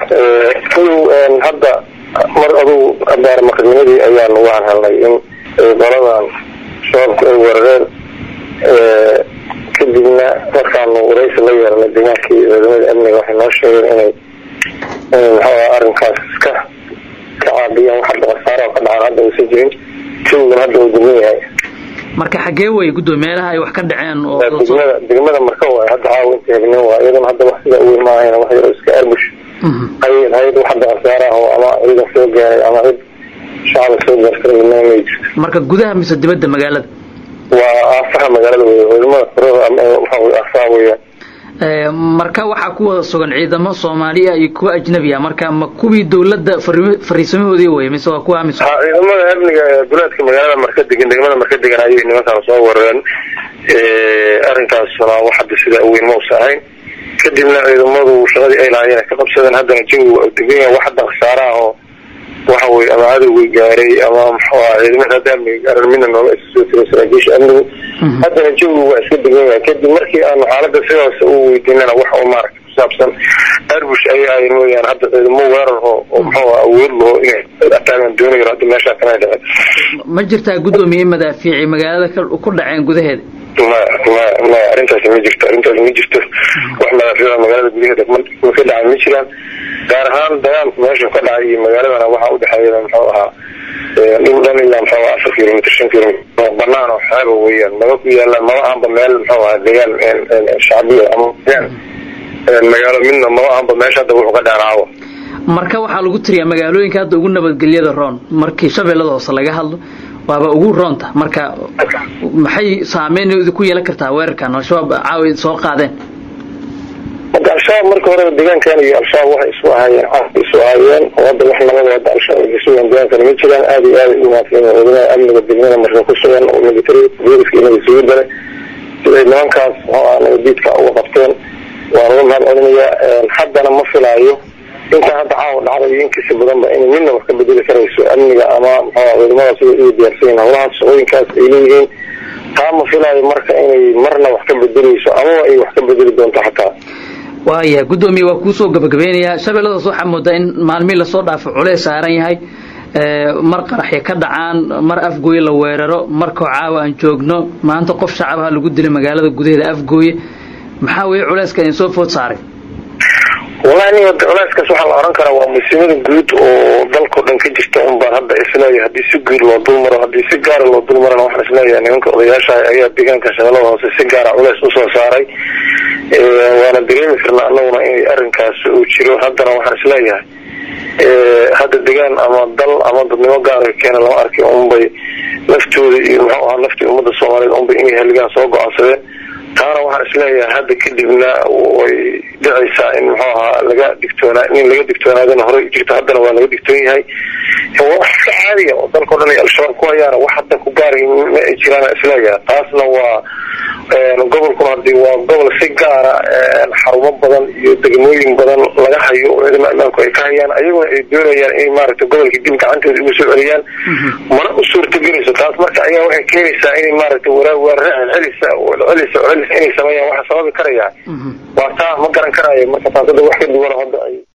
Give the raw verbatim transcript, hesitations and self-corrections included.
كل هذا مر أبو أدار مقدمي أيام وعن هالليين بلدان شاب ورغير كدينا وكانوا ورئيس الليير مدينة كي الأمن وحنا الشيء إنه هو أرنكاس كه كعابية واحد غسارة وقد عرض وسجين كل من هذا الدنيا marka xagee way gudoomeelaha ay wax ka dhaceen oo degmada degmada marka waa hadda caawinta hebnaa waa iyadana hadda wax sida uu imaayeen wax yar iska arbush ay hay'ad waxa dhaqaaraha oo ama iyada soo gaaray ama cid shacab soo gaaray manage marka gudaha mise dibadda magaalada waa afaha magaalada wadamada faraha ama waxa afaawaya ee marka waxa ku wada sugan ciidamo Soomaaliya iyo kuwa ajnabi ah marka ma kuwii dawladda fariimahoodii way mise waa kuwa amiso ciidamada amniga dawladka magaalada marka degan degmada marka degan ayay nimanka soo wareen ee arinkaas waxa sida uu imoosahay kadibna ciidamadu shaqadii ay laayeen ka qabsadeen haddana jawiga degan waxa dhaqsaaraha oo waxa way amaado way gaaray ama maxaa ciidamada amniga arrimina noola soo tirasaajish amniga haddana jawiga waa iska degan yahay kadib markii aan xaaladda sidaas uu weydiinana waxa uu maarka saabsan arbush ay ay mooyaan hadda ciidamo weerar oo maxaa awood loo inay ataagan doonayaan hadda meesha kana dhacay ma jirtaa gudoomiye madaafiici magaalada ku dhaceen gudaheeda ما ما ما أنت سمجت أنت سمجت وإحنا في مجال الجديد ما في دعم مثلا كارهان ديان ماشي كذا أي مجال أنا واحد حاجة محوها نقدر نعمل محوها عشرة كيلومتر عشرين كيلومتر بنانا حاجة ويا ما في إلا ما عم بعمل محوها ديان الشعبية أما ديان المجال منا ما عم بعمل هذا هو كذا رعوة marka waxa lagu tiriyaa magaalooyinka hadda ugu nabadgelyada roon markii shabeellada hoose laga hadlo waaba ugu roonta marka maxay saameynaydu ku yeelan kartaa weerarkan oo shabaab caawi soo qaadeen al-shabaab marka hore deegaankan iyo al-shabaab waxay isku ahayeen isku ahayeen wada wax nabada wada al-shabaab isku deegaankan ma jiraan aad iyo aad u maafiyeen wadada amniga degmada marka ku sugan oo military booliska inay soo galeen sida nimankaas oo aan diidka uga qabteen waa run hal odaniya haddana ma filaayo inta hadda caaw dhacday inkiisa badan ba in midna wax ka bedeli karayso amniga ama maxaa wadamada sida ay diyaarsan hawlaha shaqooyinkaas ay leeyihiin taama filaayo marka inay marna wax ka bedelayso ama ay wax ka bedeli doonto xataa waaya gudoomiye waa ku soo gabagabeynaya shabeellada soo xamooda in maalmihi la soo dhaafo culeys saaran yahay ee mar qaraxyo ka dhacaan mar afgooy la weeraro marka caawa aan joogno maanta qof shacab ah lagu dilay magaalada gudaheeda afgooy maxaa weey culeyska in soo food saaray والله أنا ولاش كسوح الأران كنا ومسلمين جود وضلكو دن كجست أم بار هذا إسلامي هدي سجار لو دول مرة هدي سجار لو دول مرة واحد إسلامي يعني ممكن ضياش أي بيجان كشغله هو سجار ولاش أصلا صاري وأنا بيجان مثلنا الله ونا أرن كاس وشيرو هذا واحد إسلامي هذا بيجان أما ضل أما ضل نوجار كان لو أركي أم بي لفتو لفتو أم ضل صواري أم بي إني هالجان صوب عصبي taana waxaan isleeyahay hadda kadibna way dhacaysaa in maxaa laga digtoonaa in laga digtoonaadana hore jirta haddana waa laga digtoon yahay wax caadi ah oo dalka dhan ay al-shabaab ku hayaan wax hadda ku gaaray ma jiraan isleeyahay taasna waa gobolku hadii waa gobol si gaar ah xarumo badan iyo degmooyin badan laga hayo oo ciidamada ay ka hayaan ayagoo ay doonayaan in maaragtay gobolka dib gacantooda ugu soo celiyaan mana u suurtagelayso taas marka ayaa waxay keenaysaa in maaragtay waraa waraa celisa oo celisa inay sameeyaan waxa sababi karaya waa taa ma garan karayo marka taasada wax ka duwan hadda ay